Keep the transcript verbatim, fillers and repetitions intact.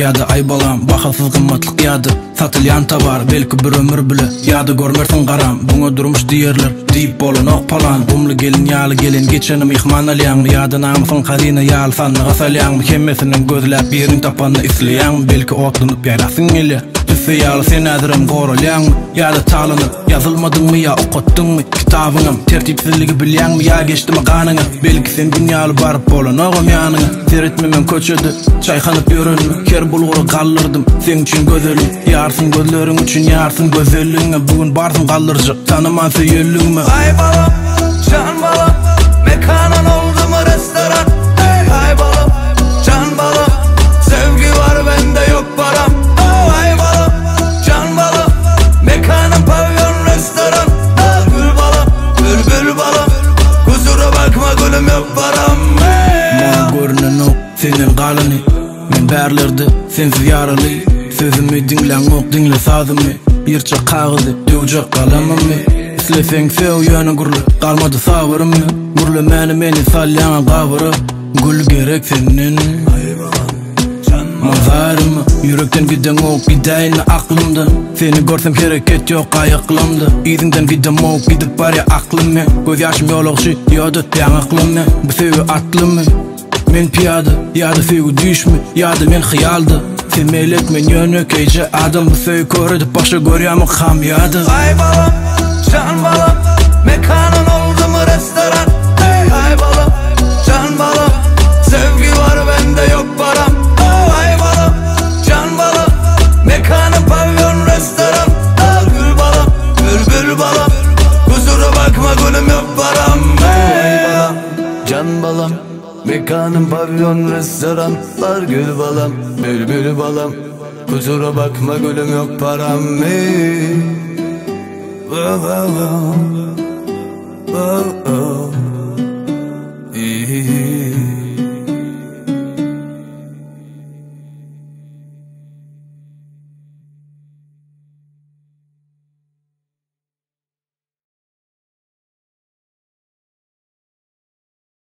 ýa-da ay balam, bahasız gymmatlyk ýa-da satylýan tabar, belki bir ömür bile ýa-da görmersiň garam, buňa durmuş diýerler diýip bolanok palan, umly gelin ýaly gelin geçenim ihman alýan, ýa-da namysyň karyna ýaly sanny gasalýan, hemmesiniň gözläp birini tapanyny isleýän, belki otlanyp ýarasyň gelýär. Tüse ýaly sen ädirim goralýan, ýa-da çalanyp ýazylmadyňmy ýa okutdyňmy kitabyňam, tertipsizligi bilýänmi ýa geçdimi ganyňa, belki sen dünýäli baryp bolanogam ýanyňa, seretmemem köçedi, çaýhanyp ýörünmi, ker bulgury gallyrdym, sen üçin gözelim, ýarsyn gözleriň üçin ýarsyn gözelligiňe, bugün barsyň gallyrjy, tanymansy ýöllügime. Ay balam, can balam, mekanın oldu mu restoran? Ay balam, can balam, sevgi var bende yok param. Ay balam, can balam, mekanın pavyon restoran. Gül balam, bülbül balam, kusura bakma gülüm yok param. Mal görünen o, senin galyny, men bärlerde sensiz ýaraly, sözümi dinlen ok, dinle sazymmy, ýerçe kagyzy, döwjek galamamy. Isleseň sew ýöne gurly, galmady sabyrymmy, gurly meni meni salýan gabyry, gül gerek senden. Mazarymmy, yürekden giden ok, gidäýin aklymdan, seni görsem hereket ýok aýaklymda, iziňden gidem ok, gidip barýa aklym, göz ýaşym ýolagşy, ýa-da täň aklym, bu sewi atlymy. Men piyada, ýa-da sewi düşmi, ýa-da men hyýalda, sen meýlet men ýönekejä adam, bu sewi köredip başa görýärmi ham ýa-da. Ay balam, can balam, mekanın oldu mu restoran? Ay balam, can balam, sevgi var bende yok param. Ay balam, can balam, mekanın pavyon restoran. Gül balam, bülbül balam, kusura bakma gülüm yok param. Ay balam, can balam, mekanın pavyon restoran. Gül balam, bülbül balam, kusura bakma gülüm yok param. Hey. Oh, oh, oh, oh, oh.